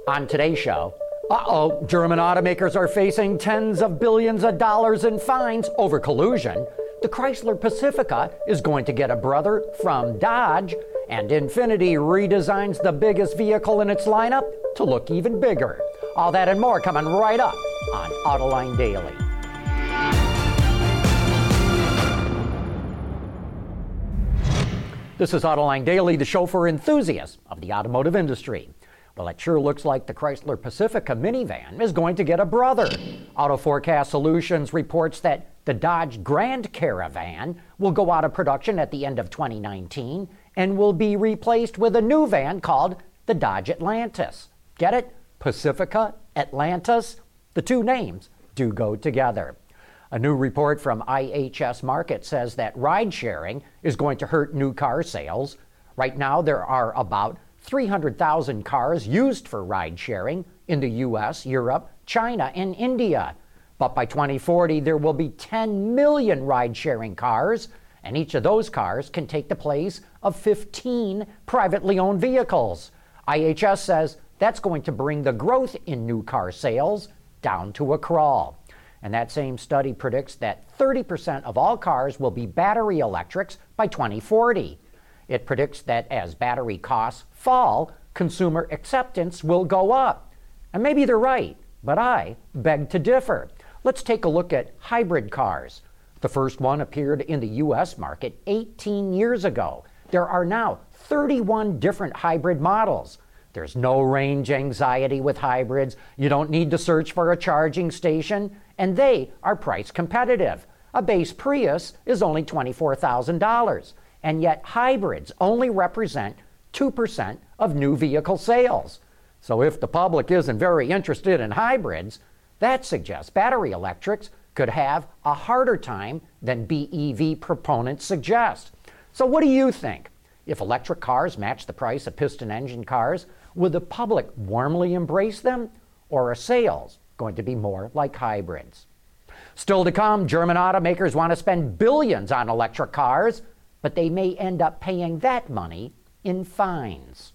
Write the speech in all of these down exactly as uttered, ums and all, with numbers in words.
On today's show, uh-oh, German automakers are facing tens of billions of dollars in fines over collusion. The Chrysler Pacifica is going to get a brother from Dodge, and Infiniti redesigns the biggest vehicle in its lineup to look even bigger. All that and more coming right up on Autoline Daily. This is Autoline Daily, the show for enthusiasts of the automotive industry. Well, it sure looks like the Chrysler Pacifica minivan is going to get a brother. Auto Forecast Solutions reports that the Dodge Grand Caravan will go out of production at the end of twenty nineteen and will be replaced with a new van called the Dodge Atlantis. Get it? Pacifica, Atlantis? The two names do go together. A new report from I H S Markit says that ride-sharing is going to hurt new car sales. Right now, there are about three hundred thousand cars used for ride-sharing in the U S, Europe, China, and India. But by twenty forty, there will be ten million ride-sharing cars, and each of those cars can take the place of fifteen privately owned vehicles. I H S says that's going to bring the growth in new car sales down to a crawl. And that same study predicts that thirty percent of all cars will be battery electrics by twenty forty. It predicts that as battery costs fall, consumer acceptance will go up. And maybe they're right, but I beg to differ. Let's take a look at hybrid cars. The first one appeared in the U S market eighteen years ago. There are now thirty-one different hybrid models. There's no range anxiety with hybrids. You don't need to search for a charging station, and they are price competitive. A base Prius is only twenty-four thousand dollars, and yet hybrids only represent two percent of new vehicle sales. So if the public isn't very interested in hybrids, that suggests battery electrics could have a harder time than B E V proponents suggest. So what do you think? If electric cars match the price of piston engine cars, will the public warmly embrace them, or are sales going to be more like hybrids? Still to come, German automakers want to spend billions on electric cars, but they may end up paying that money in fines.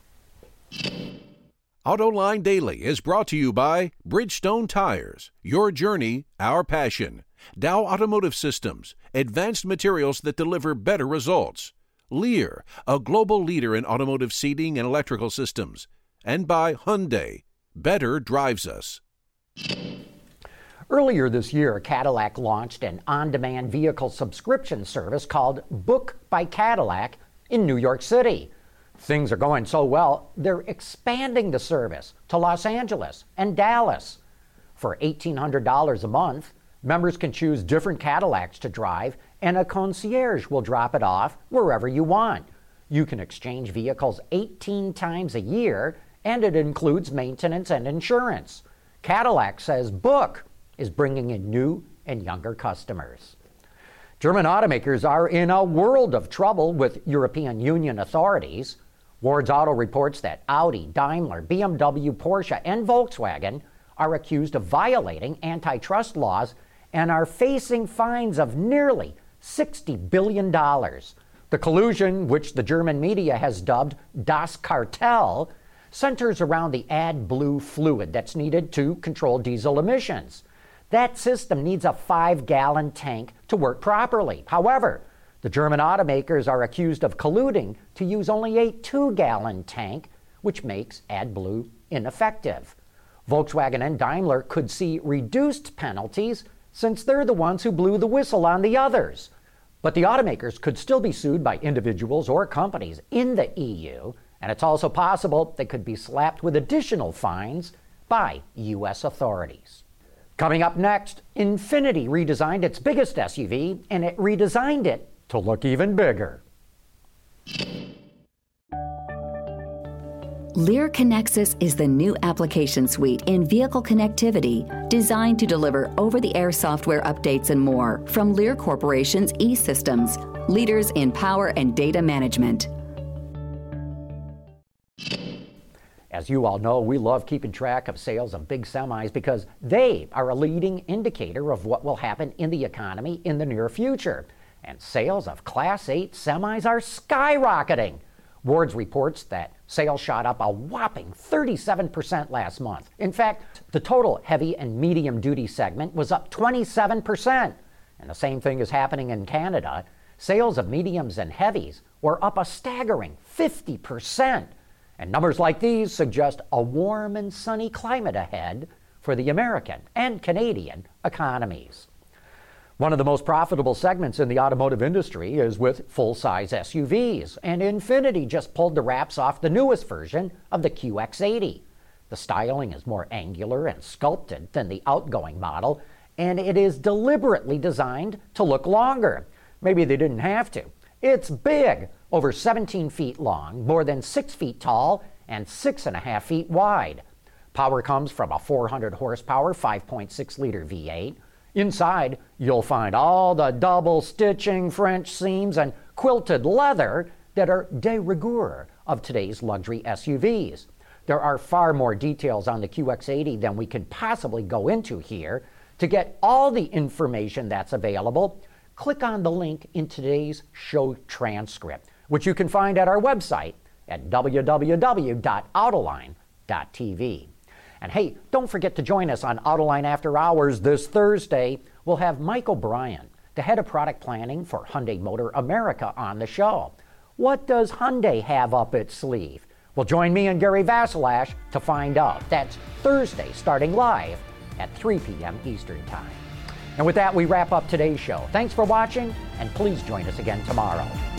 Autoline Daily is brought to you by Bridgestone Tires, your journey, our passion. Dow Automotive Systems, advanced materials that deliver better results. Lear, a global leader in automotive seating and electrical systems. And by Hyundai, better drives us. Earlier this year, Cadillac launched an on-demand vehicle subscription service called Book by Cadillac in New York City. Things are going so well, they're expanding the service to Los Angeles and Dallas. For eighteen hundred dollars a month, members can choose different Cadillacs to drive, and a concierge will drop it off wherever you want. You can exchange vehicles eighteen times a year, and it includes maintenance and insurance. Cadillac says Book is bringing in new and younger customers. German automakers are in a world of trouble with European Union authorities. Ward's Auto reports that Audi, Daimler, B M W, Porsche, and Volkswagen are accused of violating antitrust laws and are facing fines of nearly sixty billion dollars. The collusion, which the German media has dubbed Das Kartell, centers around the AdBlue fluid that's needed to control diesel emissions. That system needs a five-gallon tank to work properly. However, the German automakers are accused of colluding to use only a two-gallon tank, which makes AdBlue ineffective. Volkswagen and Daimler could see reduced penalties since they're the ones who blew the whistle on the others. But the automakers could still be sued by individuals or companies in the E U, and it's also possible they could be slapped with additional fines by U S authorities. Coming up next, Infiniti redesigned its biggest S U V, and it redesigned it to look even bigger. Lear Connexus is the new application suite in vehicle connectivity designed to deliver over-the-air software updates and more from Lear Corporation's E-Systems, leaders in power and data management. As you all know, we love keeping track of sales of big semis because they are a leading indicator of what will happen in the economy in the near future. And sales of Class eight semis are skyrocketing. Wards reports that sales shot up a whopping thirty-seven percent last month. In fact, the total heavy and medium duty segment was up twenty-seven percent. And the same thing is happening in Canada. Sales of mediums and heavies were up a staggering fifty percent. And numbers like these suggest a warm and sunny climate ahead for the American and Canadian economies. One of the most profitable segments in the automotive industry is with full-size S U Vs, and Infiniti just pulled the wraps off the newest version of the Q X eighty. The styling is more angular and sculpted than the outgoing model, and it is deliberately designed to look longer. Maybe they didn't have to. It's big, over seventeen feet long, more than six feet tall, and six and a half feet wide. Power comes from a four hundred horsepower, five point six liter V eight. Inside, you'll find all the double stitching French seams and quilted leather that are de rigueur of today's luxury S U Vs. There are far more details on the Q X eighty than we can possibly go into here. To get all the information that's available, click on the link in today's show transcript, which you can find at our website at w w w dot autoline dot t v. And hey, don't forget to join us on Autoline After Hours this Thursday. We'll have Mike O'Brien, the head of product planning for Hyundai Motor America, on the show. What does Hyundai have up its sleeve? Well, join me and Gary Vasilash to find out. That's Thursday, starting live at three p.m. Eastern Time. And with that, we wrap up today's show. Thanks for watching, and please join us again tomorrow.